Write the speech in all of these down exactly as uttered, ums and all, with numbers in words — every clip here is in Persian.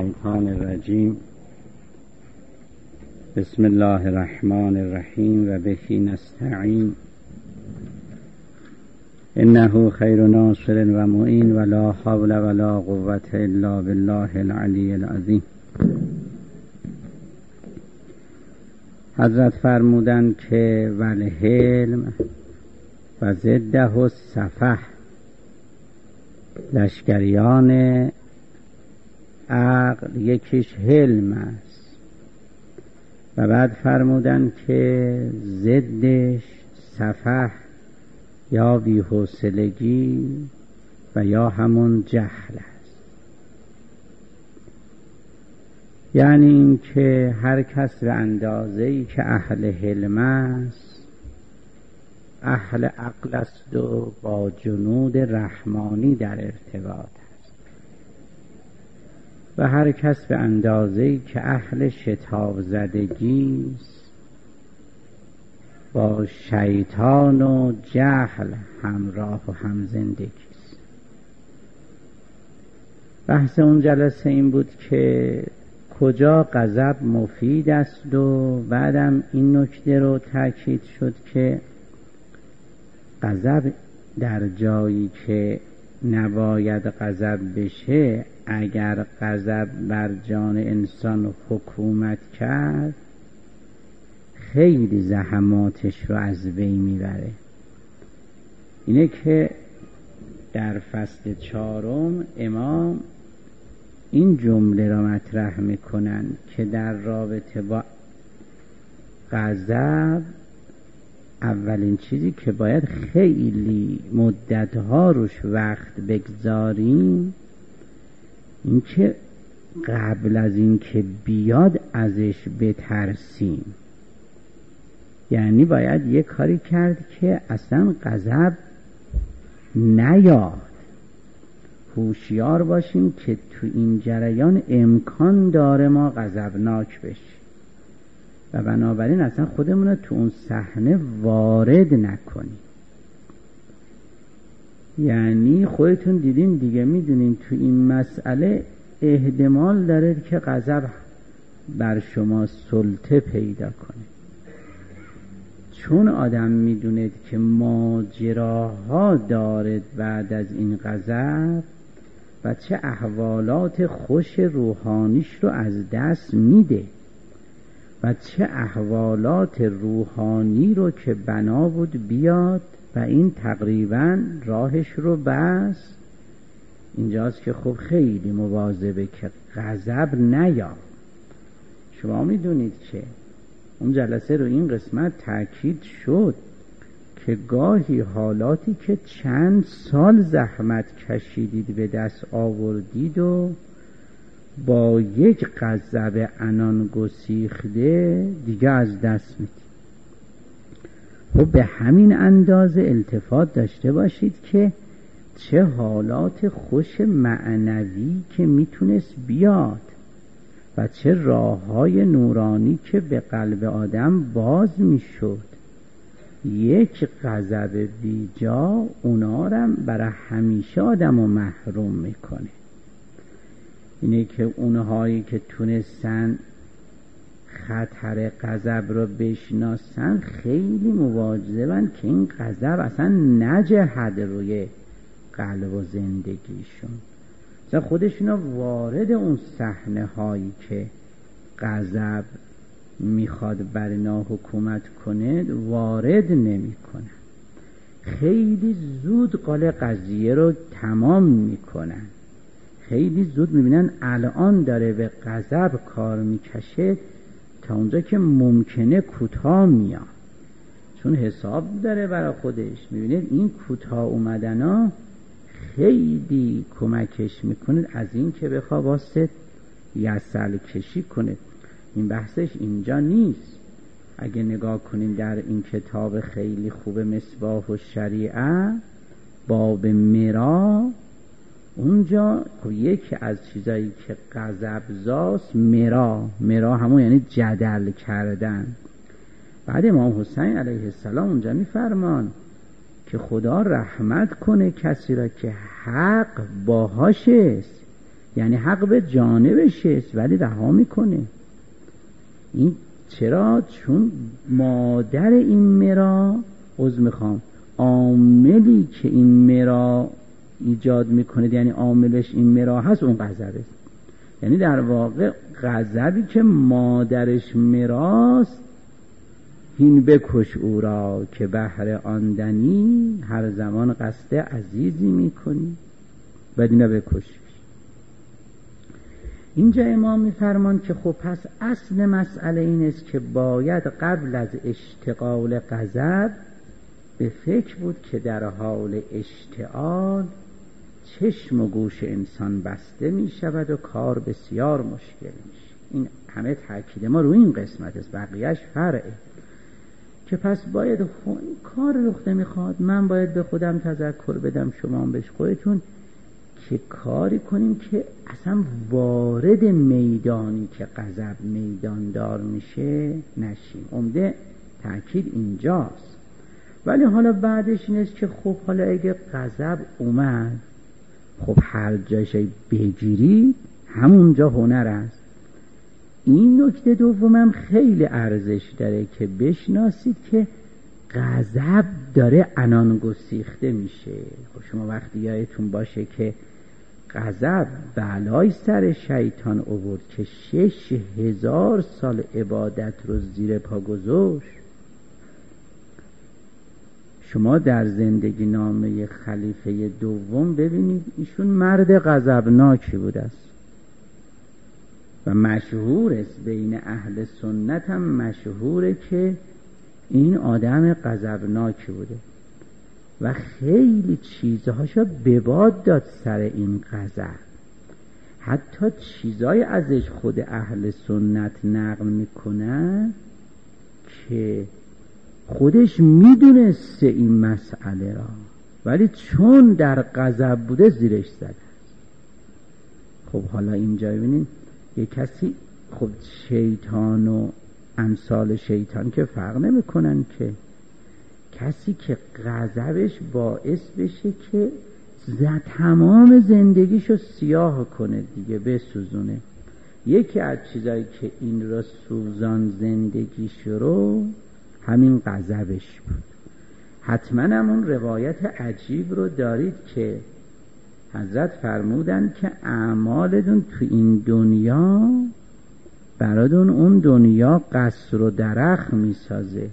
الشیطان الرجیم. بسم الله الرحمن الرحیم و بهی نستعین. انه خیر ناصر و معین ولا حول ولا قوة الا بالله العلی العظیم. حضرت فرمودند که والحلم و ضده السفه، لشکریان عقل یکیش حلم است و بعد فرمودند که ضدش سفه یا بی‌حوصلگی و یا همون جهل است. یعنی این که هر کس به اندازه‌ای که اهل حلم است اهل عقل است و با جنود رحمانی در ارتباط است، و هر کس به اندازه‌ای که اهل شتاب زدگی است با شیطان و جهل همراه و هم زندگی است. بحث اون جلسه این بود که کجا غضب مفید است و بعدم این نکته رو تاکید شد که غضب در جایی که نباید غضب بشه، اگر غضب بر جان انسان حکومت کرد خیلی زحماتش رو از بین میبره. اینه که در فصل چهارم امام این جمله را مطرح میکنن که در رابطه با غضب اولین چیزی که باید خیلی مدتها روش وقت بگذاریم این که قبل از این که بیاد ازش بترسیم. یعنی باید یه کاری کرد که اصلا غضب نیاد. هوشیار باشیم که تو این جریان امکان داره ما غضبناک بشیم و بنابراین اصلا خودمون رو تو اون صحنه وارد نکنیم. یعنی خودتون دیدین دیگه، میدونین تو این مسئله احتمال داره که غضب بر شما سلطه پیدا کنه، چون آدم میدوند که ماجراها دارد بعد از این غضب و چه احوالات خوش روحانیش رو از دست میده و چه احوالات روحانی رو که بنا بود بیاد و این تقریبا راهش رو بس. اینجاست که خب خیلی مواظبه که غضب نیاد. شما میدونید که اون جلسه رو این قسمت تاکید شد که گاهی حالاتی که چند سال زحمت کشیدید به دست آوردید و با یک غضب عنان گسیخته دیگه از دست میدید. خب به همین اندازه التفات داشته باشید که چه حالات خوش معنوی که میتونست بیاد و چه راههای نورانی که به قلب آدم باز میشد. یک غضب بیجا اونا رو برای همیشه آدم رو محروم میکنه. اینه که اونهایی که تونستن خطر غضب رو بشناسن خیلی مواظبن که این غضب اصلا نجهد روی قلب و زندگیشون، مثلا خودشون وارد اون صحنه هایی که غضب میخواد بر اینا حکومت کنه وارد نمی کنن. خیلی زود قال قضیه رو تمام میکنن. خیلی زود میبینن الان داره به غضب کار میکشه تا اونجا که ممکنه کوتاه میاد، چون حساب داره برای خودش. میبینید این کوتاه اومدن ها خیلی کمکش میکنه از این که بخواه واسه یسل کشی کنه. این بحثش اینجا نیست. اگه نگاه کنیم در این کتاب خیلی خوب مصباح و شریعه باب مرا، اونجا یکی از چیزایی که غضب زاست مرا مرا همون یعنی جدل کردن. بعد امام حسین علیه السلام اونجا میفرمان که خدا رحمت کنه کسی را که حق باهاش است، یعنی حق به جانبشه ولی رها میکنه. این چرا؟ چون مادر این مرا، عذر میخوام، عاملی که این مرا ایجاد میکنه، یعنی عاملش این مرا هست، اون غضبه. یعنی در واقع غضبی که مادرش مراست، هین بکش او را که بهر آندنی، هر زمان قصد عزیزی میکنی بدینا بکش. اینجا امام میفرمان که خب پس اصل مسئله این است که باید قبل از اشتغال غضب به فکر بود که در حال اشتعال چشم و گوش انسان بسته می شود و کار بسیار مشکل میشه. این همه تاکید ما روی این قسمت است، بقیهش فرعه. که پس باید خون کار رخ نمیخواد، من باید به خودم تذکر بدم، شما هم بهش خودتون، که کاری کنیم که اصلا وارد میدانی که غضب میداندار میشه نشیم. عمده تأکید اینجاست. ولی حالا بعدش این است که خب حالا اگه غضب اومد، خب هر جایش بگیری همونجا هنر است. این نکته دومم خیلی ارزش داره که بشناسید که غضب داره عنان گسیخته میشه. خب شما وقتی یادتون باشه که غضب بلای سر شیطان آورد که شش هزار سال عبادت رو زیر پا گذاشت. شما در زندگی نامه خلیفه دوم ببینید ایشون مرد غضبناکی بود است و مشهور است بین اهل سنت هم مشهوره که این آدم غضبناکی بوده و خیلی چیزهاشو به باد داد سر این غضب. حتی چیزای ازش خود اهل سنت نقل میکنن که خودش میدونسته این مسئله را، ولی چون در غضب بوده زیرش زده. خب حالا اینجا ببینید یه کسی، خب شیطان و امثال شیطان که فرق نمیکنن، که کسی که غضبش باعث بشه که تمام زندگیشو سیاه کنه دیگه، بسوزونه. یکی از چیزایی که این را سوزان زندگیش رو همین غضبش بود. حتما همون روایت عجیب رو دارید که حضرت فرمودن که اعمالتون تو این دنیا براتون اون دنیا قصر و درخت میسازه.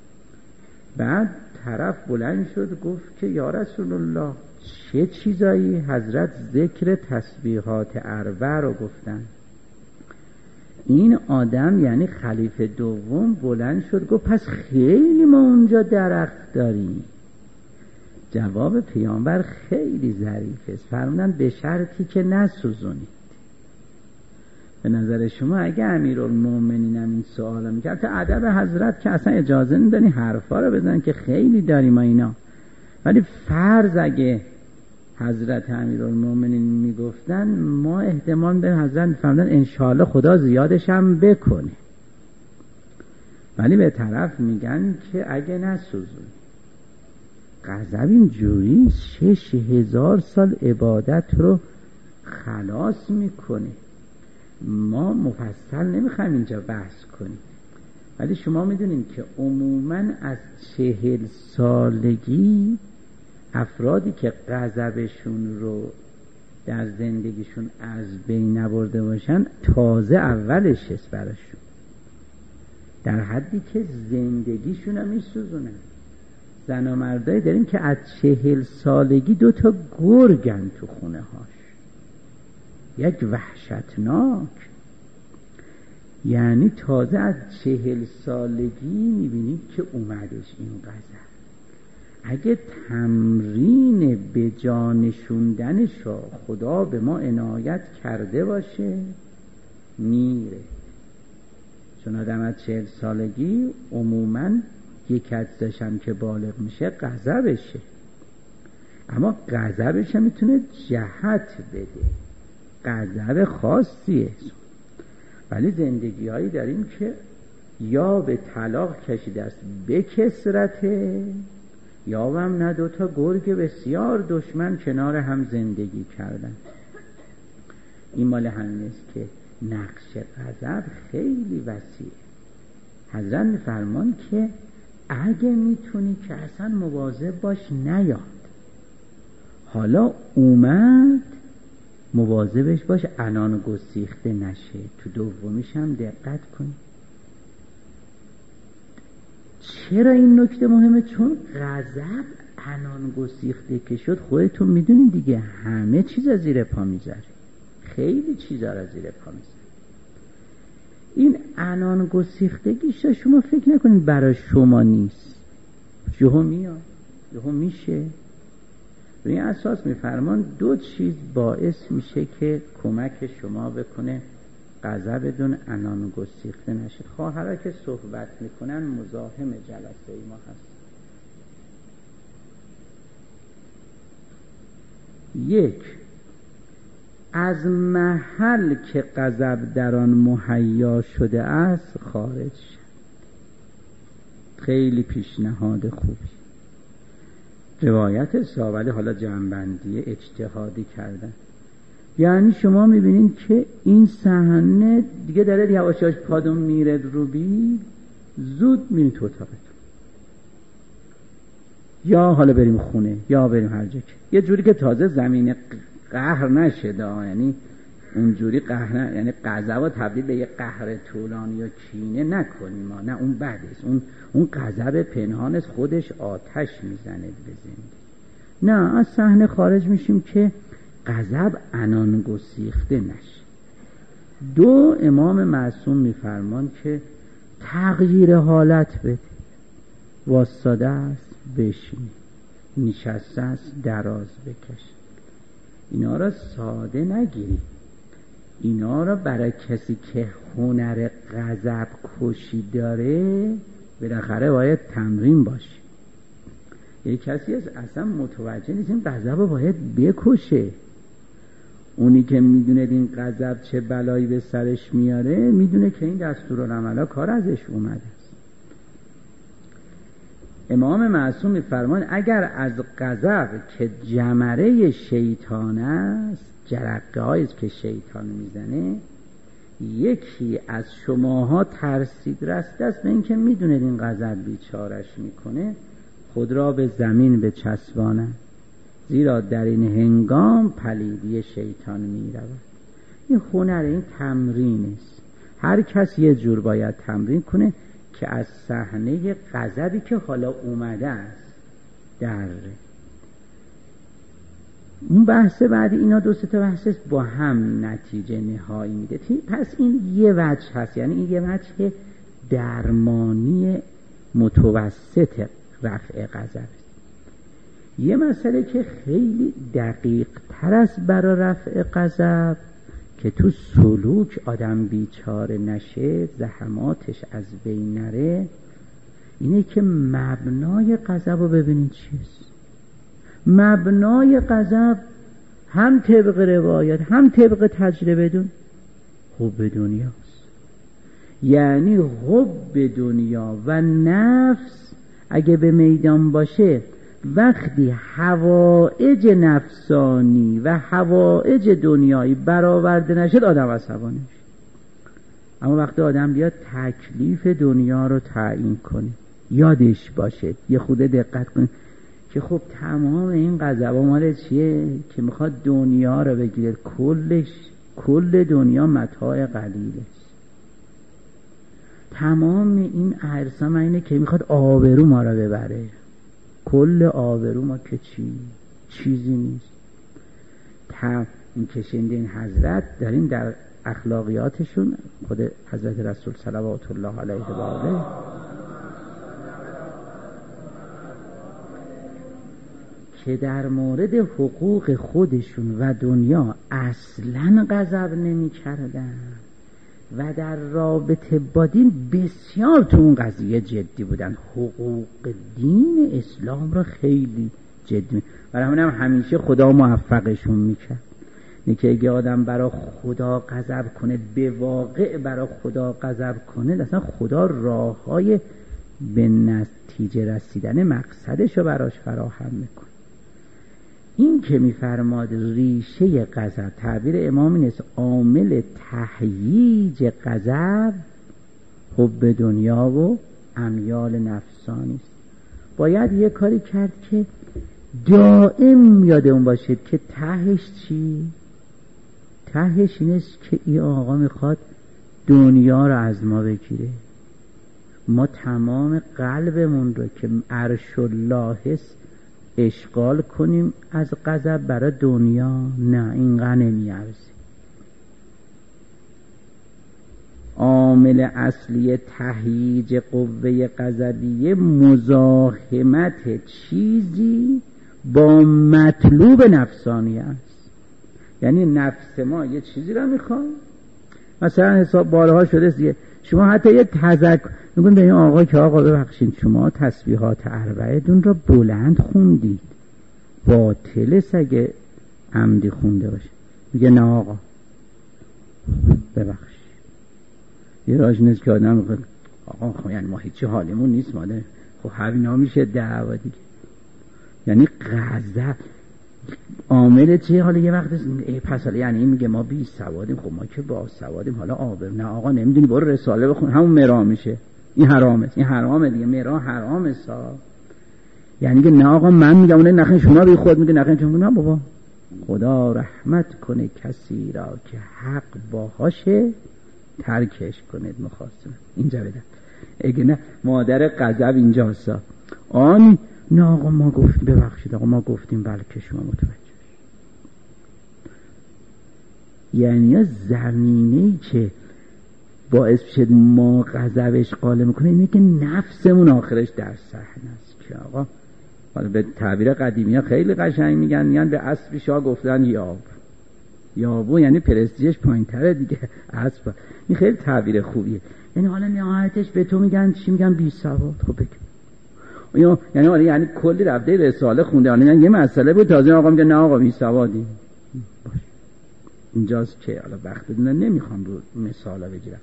بعد طرف بلند شد گفت که یا رسول الله چه چیزایی؟ حضرت ذکر تسبیحات اربع رو گفتن. این آدم یعنی خلیفه دوم بلند شد گفت پس خیلی ما اونجا درخت داریم. جواب پیامبر خیلی ظریف است، فرمودن به شرطی که نسوزونید. به نظر شما اگه امیرالمومنین هم این سوال میکرد، تا ادب حضرت که اصلا اجازه نداری حرفا رو بزنن که خیلی داریم اینا، ولی فرض اگه حضرت امیرالمومنین میگفتن، ما احتمال به حضرت میفهمدن انشاءالله خدا زیادش هم بکنه، ولی به طرف میگن که اگه نسوزون. غضب این جوری شش هزار سال عبادت رو خلاص میکنه. ما مفصل نمیخوایم اینجا بحث کنیم، ولی شما میدونین که عموماً از چهل سالگی افرادی که غضبشون رو در زندگیشون از بین نبرده باشن، تازه اولش است براشون، در حدی که زندگیشون هم میسوزونن. زن و مردایی داریم که از چهل سالگی دو تا گرگن تو خونه هاش، یک وحشتناک. یعنی تازه از چهل سالگی میبینید که اومدش این غضب. اگه تمرین به جا نشوندنش رو خدا به ما عنایت کرده باشه میره. چون آدم از چهل سالگی عموماً یک ازش هم که بالغ میشه غضبشه، اما غضبش هم میتونه جهت بده، غضب خاصیه. ولی زندگی هایی داریم که یا به طلاق کشیده است به کثرته، یا هم نه، دوتا گرگ بسیار دشمن کنار هم زندگی کردن. این مال همین است که نقش غضب خیلی وسیعه. حضرت میفرمان که اگه میتونی که اصلا مواظب باش نیاد، حالا اومد مواظبش باش عنان گسیخته نشه. تو دومیش هم دقت کن. چرا این نکته مهمه؟ چون غضب عنان گسیخته که شد، خودتون میدونین دیگه، همه چیز از زیر پا میذاره، خیلی چیزا را زیر پا میذاره. این عنان گسیختگیش شما فکر نکنید برای شما نیست، یهو میاد یهو میشه. به این اساس میفرمان دو چیز باعث میشه که کمک شما بکنه غضبتون عنان گسیخته نشه. خواهرها که صحبت میکنن مزاحم جلسه ای ما هست. یک، از محل که غضب در آن مهیا شده است خارج شد. خیلی پیشنهاد خوبی. روایت صحابه حالا جنبندی اجتهادی کردن. یعنی شما میبینید که این صحنه دیگه داره یواش یواش پادون میره رو بی، زود میرید تو اتاقتون، یا حالا بریم خونه یا بریم هر جا، یه جوری که تازه زمین قهر نشه دا، یعنی اونجوری قهر، یعنی غضب رو تبدیل به یه قهر طولانی یا کینه نکنیم ما، نه اون بدست، اون اون غضب پنهان است، خودش آتش میزنه به زندگی. نه، از صحنه خارج میشیم که غضب عنان گسیخته نشه. دو، امام معصوم میفرمان که تغییر حالت بده. واسطاده است بشینی، نشسته است دراز بکش. اینا را ساده نگیری، اینا را برای کسی که هنر غضب کشی داره بالاخره باید تمرین باشه. یه کسی از اصلا متوجه نیست این غضب رو باید بکشه. اونی که میدونه این غضب چه بلایی به سرش میاره میدونه که این دستورالعملا کار ازش اومده است. امام معصوم میفرمان اگر از غضب که جمره شیطان است، جرقه هایی که شیطان میزنه، یکی از شماها ترسید رسته است به این که میدونه این غضب بیچارش میکنه، خود را به زمین بچسباند، زیرا در این هنگام پلیدی شیطان میرود. این هنر، این تمرین است. هر کس یه جور باید تمرین کنه که از صحنه غضبی که حالا اومده است در اون بحث بعد اینا دو سه تا بحث است با هم نتیجه نهایی میده. پس این یه وجه هست، یعنی این یه وجه درمانی متوسط رفع غضب است. یه مسئله که خیلی دقیق تر است برای رفع غضب که تو سلوک آدم بیچاره نشه، زحماتش از بین نره، اینه که مبنای غضب رو ببینید چیست. مبنای غضب هم طبق روایت هم طبق تجربه دون حب دنیاست. یعنی حب دنیا و نفس اگه به میدان باشه، وقتی حوائج نفسانی و حوائج دنیایی برآورده نشد آدم عصبانی میشه. اما وقتی آدم بیاد تکلیف دنیا رو تعیین کنه، یادش باشه، یه خود دقت کنه که خب تمام این غضبا مال چیه که میخواد دنیا رو بگیره، کلش کل دنیا متاع قلیله. تمام این حرصا من اینه که میخواد آبرو ما رو ببره. کل آبرو ما که چی؟ چیزی نیست. این کشنده این حضرت داریم در اخلاقیاتشون، خود حضرت رسول صلوات الله علیه و آله که در مورد حقوق خودشون و دنیا اصلاً غضب نمی کردن و در رابطه با دین بسیار تو اون قضیه جدی بودن. حقوق دین اسلام را خیلی جدی، برای همین هم همیشه خدا موفقشون میکرد. نه که اگه آدم برای خدا غضب کنه، به واقع برای خدا غضب کنه، اصلا خدا راههای به نتیجه رسیدن مقصدش رو براش فراهم میکنه. این که میفرماد ریشه غضب، تعبیر امام این است، عامل تهییج غضب حب دنیا و امیال نفسانی است. باید یه کاری کرد که دائم یادمون باشید که تهش چی؟ تهش این است که این آقا میخواد دنیا رو از ما بگیره. ما تمام قلبمون رو که عرش الله است اشغال کنیم از غضب برای دنیا، نه، اینقدر نمیارزه. عامل اصلی تهییج قوه غضبیه مزاحمت چیزی با مطلوب نفسانی است. یعنی نفس ما یه چیزی رو میخواد، مثلا حساب بارها شده دیگه، شما حتی یه تذکر میگن به این آقا که آقا ببخشید شما تسبیحات اربعه دون رو بلند خوندید، باطله اگه عمدی خونده باشه. میگه نه آقا ببخشید. یه راج نیست که آدم میگه آقا خب یعنی ما هیچی حالیمون نیست ماده، خب همینا میشه دعوا دیگه. یعنی غضب عامل چیه؟ حالا یه وقت ای پس حالا یعنی این میگه ما بی سوادیم، خب ما که با سوادیم، حالا آبر نه آقا نمیدونی برو رساله بخون، همون مرا میشه، این حرامه، این حرامه دیگه، مرا حرامه سا. یعنی که نه آقا من میگم اون نخین، شما بی خود میگه نخین، شما نه بابا خدا رحمت کنه کسی را که حق باهاشه ترکش کنید مخاصمه. اینجا بدن اگه نه مادر غضب اینجاست. آن نه آقا ما گفتیم ببخشید آقا ما گفتیم بلکه شما متوجه. یعنی زمینه‌ای که باعث شد ما غضبش غالب میکنه اینه که نفسمون آخرش در صحنه است که آقا حالا به تعبیر قدیمی ها خیلی قشنگ میگن، میگن به اسب شاه گفتن یاب. یابو یعنی پرستیجش پایین تره دیگه اسب. این خیلی تعبیر خوبیه. یعنی حالا نهایتش به تو میگن چی؟ میگن بی سواد. خب بگم یا یعنی حالا یعنی کلی رفته رساله خونده، حالا یعنی یه مسئله بود تازه آقا میگه نه آقا بی سوادی. باش اینجاست که حالا وقت دیدن نمیخوام رو مثالا بگیرم.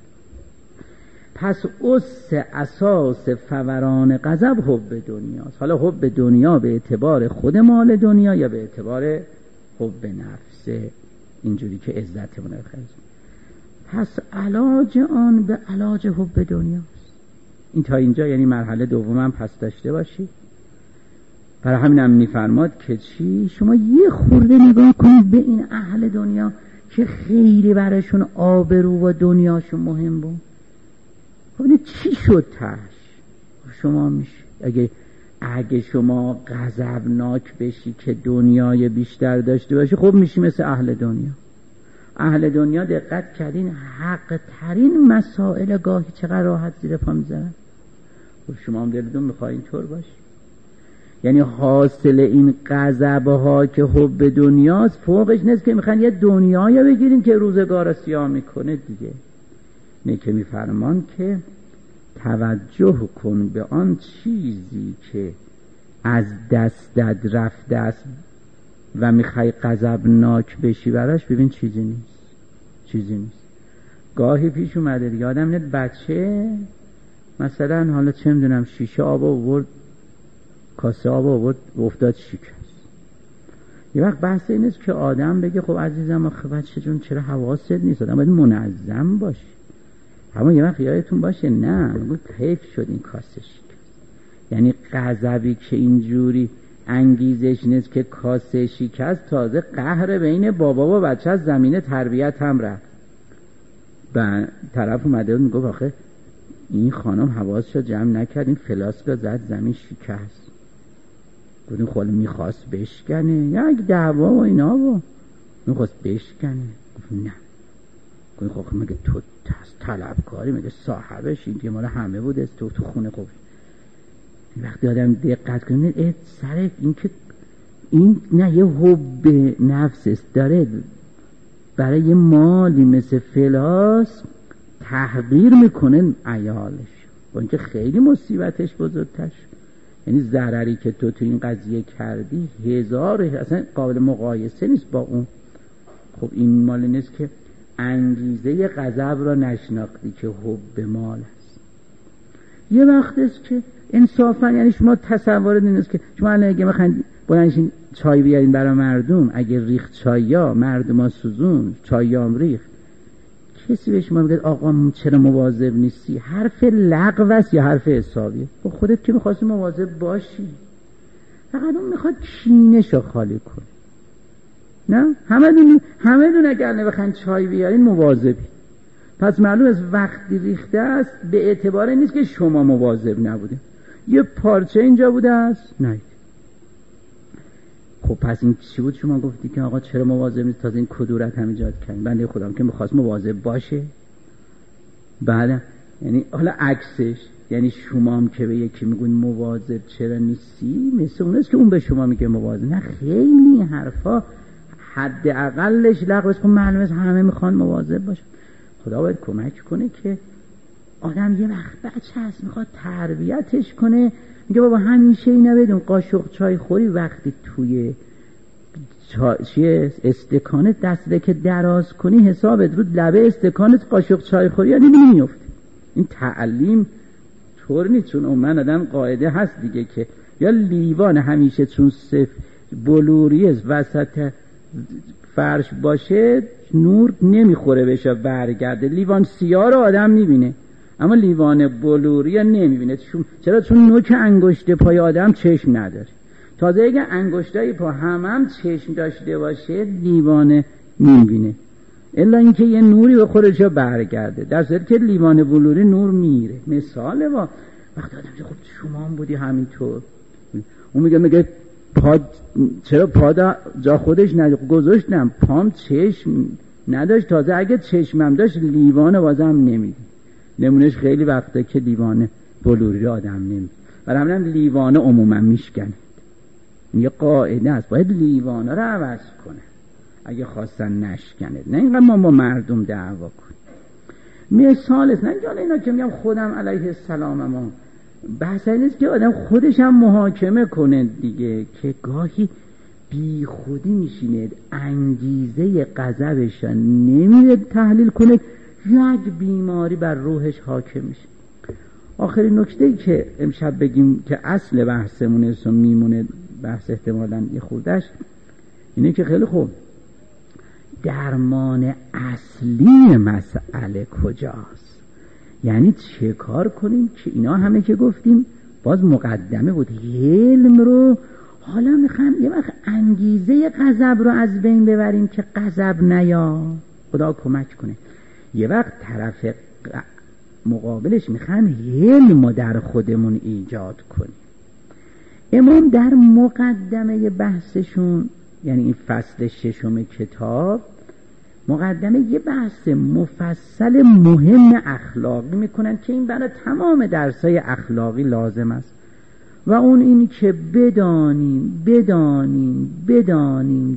پس اس اساس فوران غضب حب دنیاست. حالا حب دنیا به اعتبار خود مال دنیا یا به اعتبار حب نفسه، اینجوری که عزتمون رو خرج. پس علاج آن به علاج حب دنیاست. این تا اینجا یعنی مرحله دومم پس داشته باشی. برای همینم میفرماد که چی؟ شما یه خورده نگاه کنید به این اهل دنیا که خیلی براشون آبرو و دنیاشون مهم بود. خب چی شد تاش؟ شما میشه اگه اگه شما غضبناک بشی که دنیای بیشتر داشته باشی، خب میشی مثل اهل دنیا. اهل دنیا دقت کردین حق ترین مسائل گاهی چقدر راحت زیر پا میذارن. خب شما هم دلتون میخوای اینطور باشی. یعنی حاصل این غضب ها که حب دنیاست فوقش نیست که میخوان یه دنیایی بگیرین که روزگار سیاه میکنه دیگه. نه که میفرمان که توجه کن به آن چیزی که از دستت رفته است و میخوای غضبناک بشی براش، ببین چیزی نیست، چیزی نیست. گاهی پیش اومده دیگه آدم نه بچه مثلا حالا چه میدونم شیشه آب آورد، کاسه آب آورد افتاد شکست. یه وقت بحث این است که آدم بگه خب عزیزم آخه بچه جون چرا حواست نیست، آدم باید منظم باشه. اما یه وقت یادتون باشه نه میگه حیف شد این کاسه شکست. یعنی غضبی که اینجوری انگیزش نیست که کاسه شکست، تازه قهر بین بابا و بچه از زمینه تربیت هم رفت. به طرف اومده میگه آخه این خانم حواسش جمع نکرد، این فلاسکا زد زمین شکست. گفتیم خاله میخواست بشکنه یک دعوا و اینا و میخواست بشکنه. گفت نه. گفتیم خب مگه تو طلبکاری، مگه صاحبش این که مال همه بود است، تو تو خونه خوب. وقتی آدم دقت کنه ات سر این که این نه یه حب نفس است، داره برای یه مالی مثل فلاس تحقیر میکنه عیالش، با اینکه خیلی مصیبتش بزرگتر. یعنی ضرری که تو تو این قضیه کردی هزار اصلا قابل مقایسه نیست با اون. خب این مال نیست که انگیزه غضب را نشناختی که حب مال است. یه وقت است که انصافا یعنی شما تصور این است که شما الان اگه میخواین بلنشین چای بیارین برای مردم، اگه ریخت چایا مردم ها سوزون، چایام ریخت، کسی به شما بگه آقا چرا مواظب نیستی؟ حرف لغو است یا حرف حسابیه؟ خب خودت که میخواستی مواظب باشی، فقط اون میخواد کینه‌شو خالی کنه. نه همه دون همه دون اگر نبخواین چای بیارین مواظبی، پس معلوم است وقتی ریخته است به اعتبار نیست که شما مواظب نبوده، یه پارچه اینجا بوده است نه. خب پس این چی بود شما گفتی که آقا چرا مواظب نیست؟ تازه این کدورت هم ایجاد کردن. بنده خدا که میخواست مواظب باشه. بله یعنی حالا عکسش، یعنی شما هم که به یکی میگون مواظب چرا نیستی، مثل اون است که اون به شما میگه مواظب. نه خیلی حرفا حد اقلش لغوست. خب معلومه است همه میخوان مواظب باشن. خدا باید کمک کنه که آدم یه وقت بچه هست میخواد تربیتش کنه، میگه بابا همیشه اینا بدون قاشق چای خوری وقتی توی چای استکانت دسته که دراز کنی حسابت رو لبه استکانت قاشق چای خوری یعنی نمیفته. این تعلیم طور نیست، چون عموما آدم قاعده هست دیگه که یا لیوان همیشه چون صف بلوری وسط فرش باشه نور نمیخوره بشه برگرده، لیوان سیاه رو آدم میبینه اما لیوان بلوری نمیبینه. چرا؟ چون نوک انگشت پای آدم چشم نداره. تازه اگه انگشتای پا هم هم چشم داشته باشه لیوان میبینه، الا اینکه یه نوری به خودش برگرده، در صورتی که لیوان بلوری نور میره. مثاله با وقتی آدم میگه خب شما هم بودی همینطور، اون میگه میگه پا چرا پا جا خودش نگذاشتم، پام چشم نداشت، تازه اگه چشمم داشت لیوان بازم نمیدی. نمونش خیلی وقته که لیوان بلوری آدم نمید، برای همین لیوانه عموما میشکنه. یه قاعده است باید لیوانه رو عوض کنه اگه خواستن نشکنه، نه اینقدر ما با مردم دعوا کنیم. مثال است، نه جان اینا که میگم خودم علیه السلام، اما بحث این است که آدم خودش هم محاکمه کنه دیگه، که گاهی بی خودی میشینه انگیزه غضبش نمیره تحلیل کنه، یک بیماری بر روحش حاکم میشه. آخرین نکته‌ای که امشب بگیم که اصل بحثمون است و میمونه، بحث احتمالاً یه خوردش، اینه که خیلی خوب درمان اصلی مسئله کجاست؟ یعنی چه کار کنیم که اینا همه که گفتیم باز مقدمه بود، علم رو حالا میخوام یه وقت انگیزه غضب رو از بین ببریم که غضب نیا، خدا کمک کنه. یه وقت طرف مقابلش میخوام علم رو در خودمون ایجاد کنیم. امام در مقدمه بحثشون، یعنی این فصل ششم کتاب، مقدمه یه بحث مفصل مهم اخلاقی میکنن که این برای تمام درسای اخلاقی لازم است، و اون این که بدانیم بدانیم بدانیم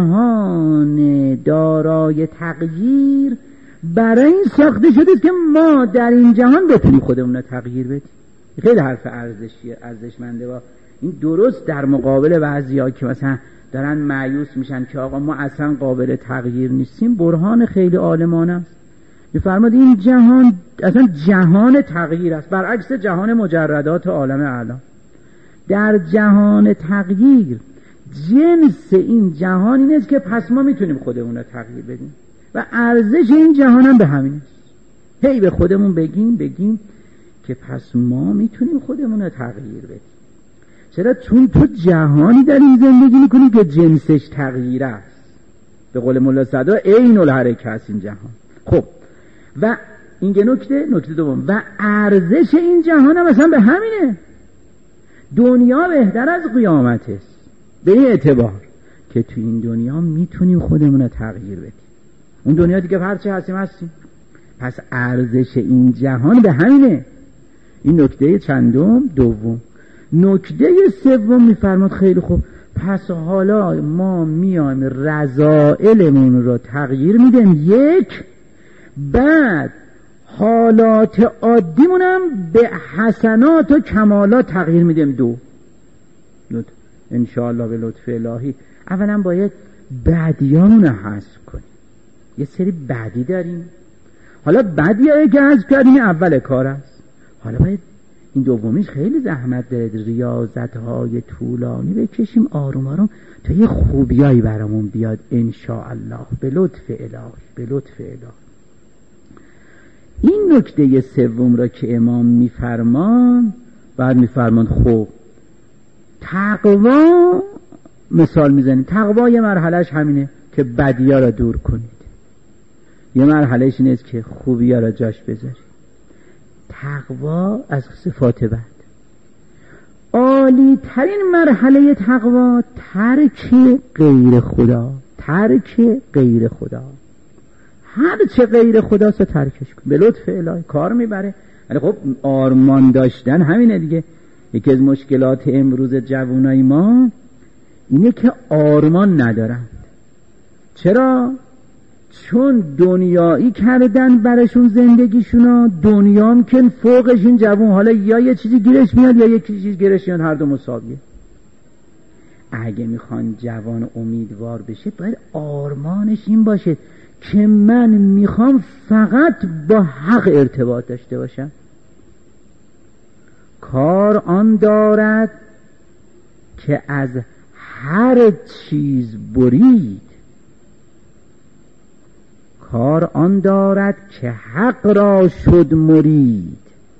جهان دارای تغییر برای این ساخته شده که ما در این جهان بتونیم خودمون رو تغییر بدیم. خیلی حرف ارزشیه، ارزشمنده. با این درست در مقابل بعضیا که مثلا دارن مایوس میشن که آقا ما اصلا قابل تغییر نیستیم، برهان خیلی عالمانه است. میفرماد این جهان اصلا جهان تغییر است، برعکس جهان مجردات عالم اعلی. در جهان تغییر جنس این جهان این است که پس ما میتونیم خودمون رو تغییر بدیم و ارزش این جهان هم به همین است. هی به خودمون بگیم بگیم که پس ما میتونیم خودمون رو تغییر بدیم. چرا؟ چون تو جهانی در این زندگی میکنی که جنسش تغییر است. به قول مولا صدا عین الحرکت است این جهان. خب و این نکته نکته دوم، و ارزش این جهان هم مثلا به همینه. دنیا بهتر از قیامت است به این اعتبار که تو این دنیا میتونیم خودمون رو تغییر بدیم. اون دنیا دیگه هرچه هستیم هستیم. پس ارزش این جهان به همینه. این نکته چندم دوم. نکته سوم میفرماد خیلی خوب، پس حالا ما میایم رذائلمون رو تغییر میدیم یک، بعد حالات عادیمونم به حسنات و کمالات تغییر میدیم دو. انشاءالله به لطف الهی اولا باید بدیامون رو حذف کنیم. یه سری بدی داریم، حالا بدیایی که حذف کردیم اول کار است، حالا باید این دومیش خیلی زحمت داره، ریاضت های طولانی بکشیم آروم آروم تا یه خوبیایی برامون بیاد انشاءالله به لطف الهی، به لطف الهی. این نکته سوم را که امام میفرمان، بعد میفرمان خب تقوا مثال میزنید. تقوا یه مرحلهش همینه که بدی‌ها را دور کنید، یه مرحلهش اینه که خوبی‌ها را جاش بذارید. تقوا از صفات بد. عالی ترین مرحله تقوا ترک غیر خدا، ترک غیر خدا. هر چه غیر خداست ترکش کن، به لطف الهی کار میبره. ولی خب آرمان داشتن همینه دیگه. یکی از مشکلات امروز جوانای ما اینه که آرمان ندارن. چرا؟ چون دنیایی کردن برشون زندگیشونا، دنیام که فوقش این جوان حالا یا یه چیزی گیرش میاد یا یه چیزی گیرش میاد، هر دو مساویه. اگه میخوان جوان امیدوار بشه باید آرمانش این باشه که من میخوام فقط با حق ارتباط داشته باشم. کار آن دارد که از هر چیز برید، کار آن دارد که حق را شد مرید،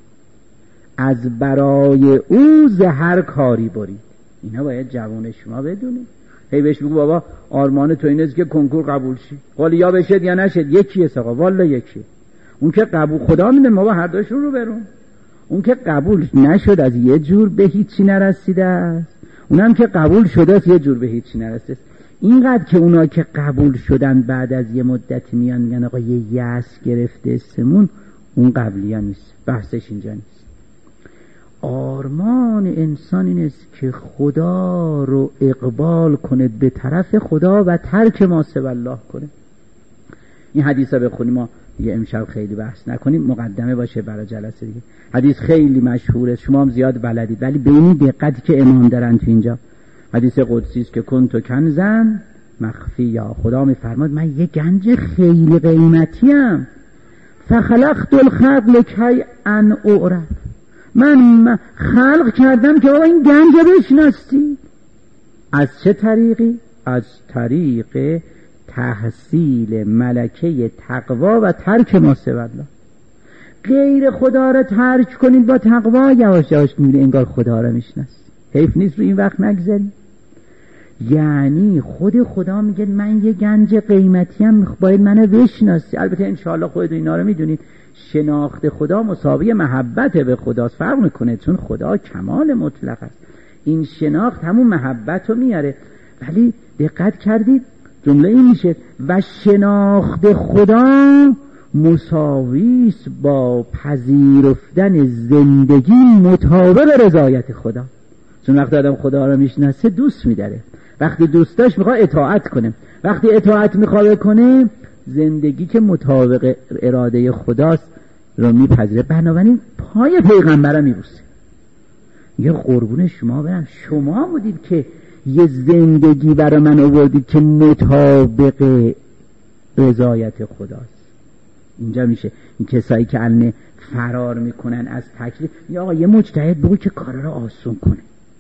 از برای او ز هر کاری برید. اینا باید جوان شما بدونه. هی بهش بگو بابا آرمان تو اینه که کنکور قبول شی، قال یا بشد یا نشد یکیه سقا، والا یکیه. اون که قبول خدا میده ما با هر دوشون رو برون. اون که قبول نشد از یه جور به هیچی نرسیده است، اونم که قبول شده است یه جور به هیچی نرسیده است. اینقدر که اونا که قبول شدن بعد از یه مدتی میان میگن آقا یه یأس گرفته سمون، اون قبلی ها نیست، بحثش اینجا نیست. آرمان انسان این است که خدا رو اقبال کنه به طرف خدا و ترک ما سوی الله کنه. این حدیث ها بخونیم، ما یه امشب خیلی بحث نکنیم، مقدمه باشه برای جلسه دیگه. حدیث خیلی مشهوره، شما هم زیاد بلدید، ولی به این دقتی که امام دارن تو اینجا. حدیث قدسی است که کنت کنزن مخفیا، خدا میفرماد من یه گنج خیلی قیمتی ام، فخلقت الخلق لکی ان اعرف، من خلق کردم که بابا این گنج بشناسی. از چه طریقی؟ از طریق تحصیل ملکه تقوا و ترک ما سوی الله. غیر خدا را ترک کنید با تقوا، یواش یواش میبینید انگار خدا را میشناس. حیف نیست رو این وقت نگذارید. یعنی خود خدا میگه من یه گنج قیمتی هم باید منو بشناسی. البته انشاءالله خودتون اینا رو میدونید، شناخت خدا مساوی محبت به خداست، فرق میکنه، چون خدا کمال مطلق است. این شناخت همون محبت رو میاره. ولی دقت کردید جمله این میشه و شناخت خدا مساویست با پذیرفتن زندگی مطابق رضایت خدا. چون وقتی آدم خدا رو میشناسه دوست میداره، وقتی دوست داشت میخواد اطاعت کنه، وقتی اطاعت میخواد کنه زندگی که مطابق اراده خداست رو میپذیره. بنابراین پای پیغمبرم میبوسه، یه قربون شما برم، شما بودید که یه زندگی برای من آوردید که مطابق رضایت خداست. اینجا میشه این کسایی که الان فرار میکنن از تکلیف، یا آقا یه مجتهد بگو که کار رو آسون کنه.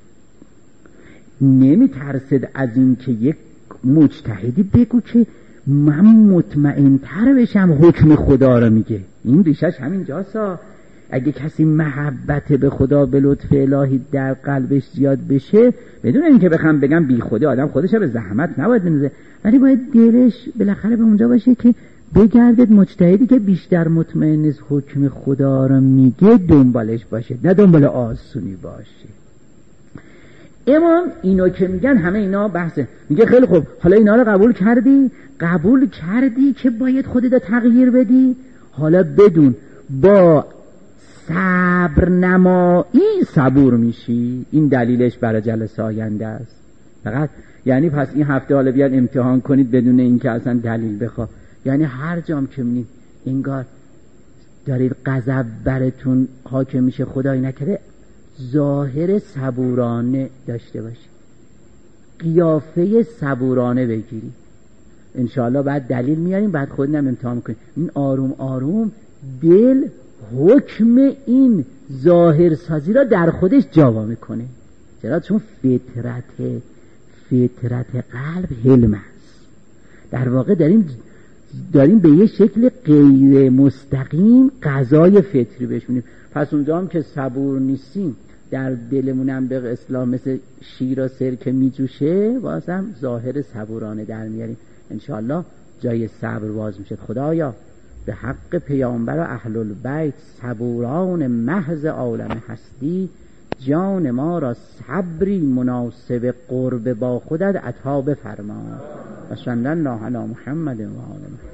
نمیترسد از این که یک مجتهدی بگو که من مطمئن تر بشم حکم خدا رو میگه. این ریشش همین جاسا. اگه کسی محبت به خدا به لطف الهی در قلبش زیاد بشه، بدون اینکه بخوام بگم بی خودی، آدم خودش به زحمت نباید بنوزه، ولی باید دلش بالاخره به اونجا باشه که بگردید مجتهدی که بیشتر مطمئن است حکم خدا رو میگه دنبالش باشه، نه دنبال آسونی باشه. امام اینو که میگن همه اینا بحثه. میگه خیلی خوب، حالا اینا رو قبول کردی، قبول کردی که باید خودت تغییر بدی، حالا بدون با صبر نمایی صبور میشی. این دلیلش برای جلسه آینده است. فقط یعنی پس این هفته حالا بیاد امتحان کنید بدون اینکه اصلا دلیل بخوا. یعنی هر جام که میبینید انگار دارید غضب براتون حاکم میشه، خدایی نکرده ظاهر صبورانه داشته باشید، قیافه صبورانه بگیرید. انشاءالله بعد دلیل میاریم، بعد خودنم امتحان کنیم. این آروم آروم دل حکم این ظاهرسازی را در خودش جاوا میکنه. چرا؟ چون فطرت فطرت قلب حلم است. در واقع داریم داریم به یه شکل غیر مستقیم غذای فطری بهش میدیم. پس اونجا هم که صبور نیستیم، در دلمونم به اصطلاح مثل شیر و سرکه میجوشه، بازم ظاهر صبورانه در میاریم. انشاءالله جای صبر باز میشه. خدایا به حق پیامبر و اهل البیت صبوران محض عالم هستی، جان ما را صبری مناسب قرب با خودت عطا بفرما. و صلی الله علی محمد و آله.